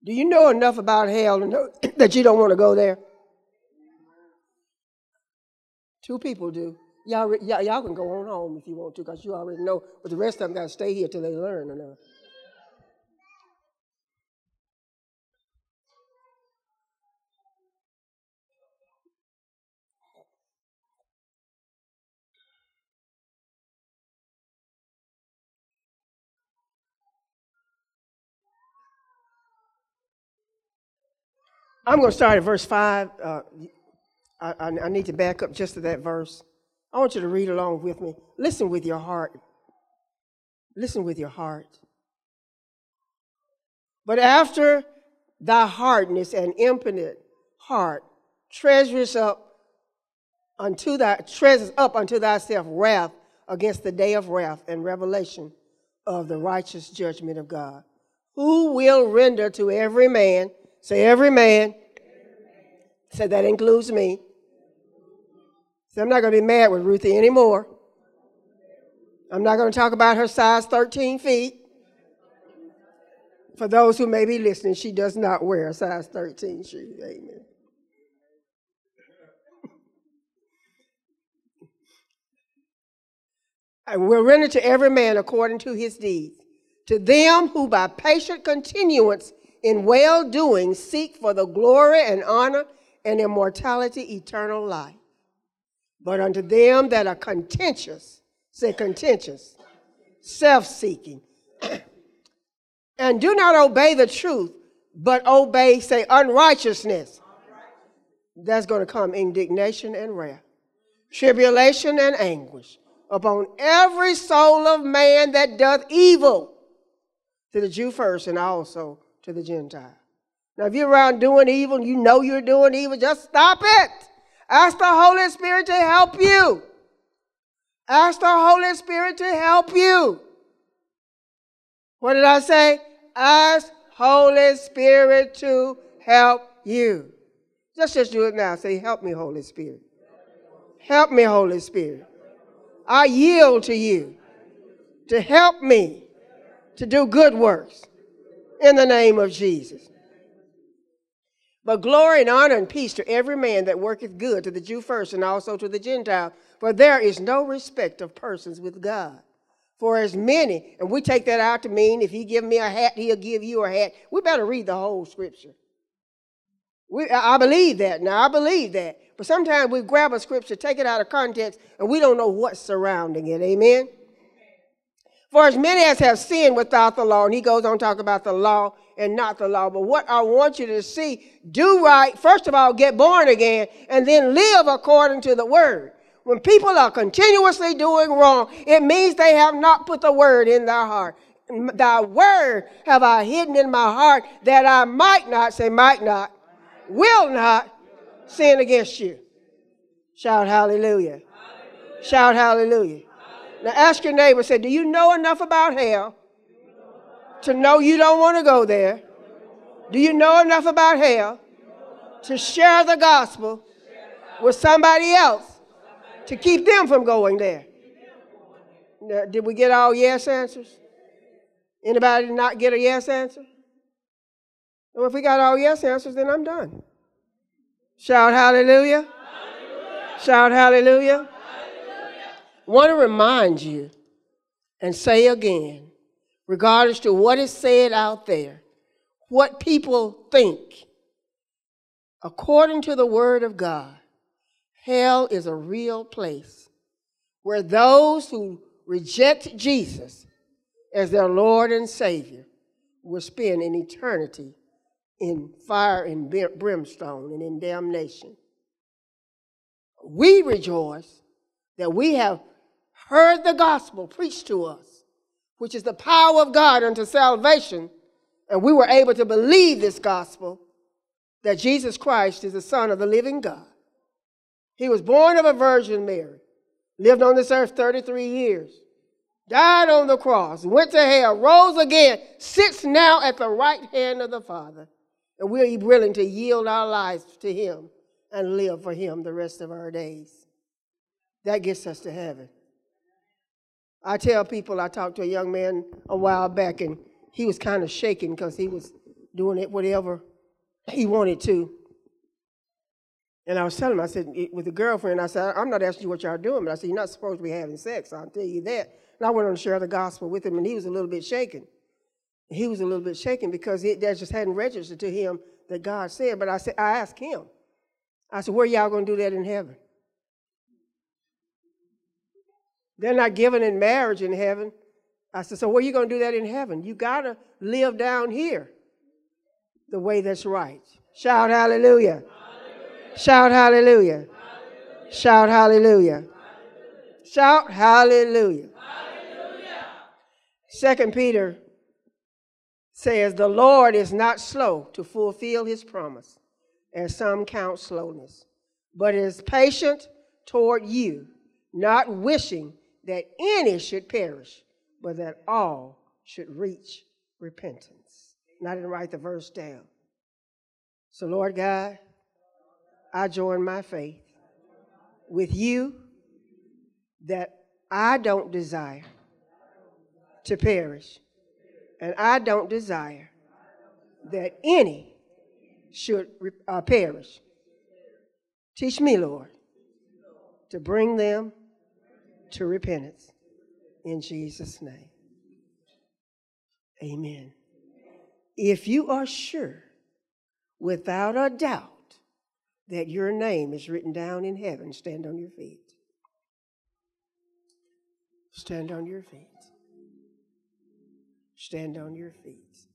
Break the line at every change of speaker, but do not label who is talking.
Do you know enough about hell to know that you don't want to go there? Two people do. Y'all can go on home if you want to, because you already know, but the rest of them got to stay here till they learn enough. I'm going to start at verse 5. I need to back up just to that verse. I want you to read along with me. Listen with your heart. Listen with your heart. But after thy hardness and impotent heart treasures up unto thyself wrath against the day of wrath and revelation of the righteous judgment of God, who will render to every man, say every man, say that includes me. So I'm not going to be mad with Ruthie anymore. I'm not going to talk about her size 13 feet. For those who may be listening, she does not wear a size 13 shoe. Amen. I will render to every man according to his deeds. To them who by patient continuance in well-doing seek for the glory and honor and immortality, eternal life. But unto them that are contentious, say contentious, self-seeking, and do not obey the truth, but obey, say, unrighteousness, that's going to come indignation and wrath, tribulation and anguish upon every soul of man that doth evil, to the Jew first and also to the Gentile. Now, if you're around doing evil and you know you're doing evil, just stop it. Ask the Holy Spirit to help you. Ask the Holy Spirit to help you. What did I say? Ask Holy Spirit to help you. Just do it now. Say, help me, Holy Spirit. Help me, Holy Spirit. I yield to you to help me to do good works in the name of Jesus. But glory and honor and peace to every man that worketh good, to the Jew first and also to the Gentile. For there is no respect of persons with God. For as many, and we take that out to mean if he give me a hat, he'll give you a hat. We better read the whole scripture. I believe that. Now, I believe that. But sometimes we grab a scripture, take it out of context, and we don't know what's surrounding it. Amen? For as many as have sinned without the law, and he goes on to talk about the law and not the law. But what I want you to see, do right, first of all, get born again, and then live according to the word. When people are continuously doing wrong, it means they have not put the word in their heart. Thy word have I hidden in my heart that I might not, say might not, will not sin against you. Shout hallelujah. Hallelujah. Shout hallelujah. Hallelujah. Now ask your neighbor, say, do you know enough about hell to know you don't want to go there? Do you know enough about hell to share the gospel with somebody else to keep them from going there? Now, did we get all yes answers? Anybody not get a yes answer? Well, if we got all yes answers, then I'm done. Shout hallelujah. Hallelujah. Shout hallelujah. I want to remind you and say again, regardless to what is said out there, what people think, according to the word of God, hell is a real place where those who reject Jesus as their Lord and Savior will spend an eternity in fire and brimstone and in damnation. We rejoice that we have heard the gospel preached to us, which is the power of God unto salvation, and we were able to believe this gospel, that Jesus Christ is the Son of the living God. He was born of a Virgin Mary, lived on this earth 33 years, died on the cross, went to hell, rose again, sits now at the right hand of the Father, and we're willing to yield our lives to him and live for him the rest of our days. That gets us to heaven. I tell people, I talked to a young man a while back, and he was kind of shaking because he was doing it whatever he wanted to. And I was telling him, I said, with a girlfriend, I said, I'm not asking you what y'all doing, but I said, you're not supposed to be having sex, I'll tell you that. And I went on to share the gospel with him, and he was a little bit shaken. He was a little bit shaken because that just hadn't registered to him that God said. But I asked him, I said, where y'all going to do that in heaven? They're not given in marriage in heaven. I said, so where are you going to do that in heaven? You got to live down here the way that's right. Shout hallelujah. Shout hallelujah. Hallelujah. Shout hallelujah. Hallelujah. Shout hallelujah. Hallelujah. 2 Peter says, the Lord is not slow to fulfill his promise, as some count slowness, but is patient toward you, not wishing that any should perish, but that all should reach repentance. And I didn't write the verse down. So, Lord God, I join my faith with you that I don't desire to perish, and I don't desire that any should perish. Teach me, Lord, to bring them to repentance. In Jesus' name. Amen. If you are sure, without a doubt, that your name is written down in heaven, stand on your feet. Stand on your feet. Stand on your feet.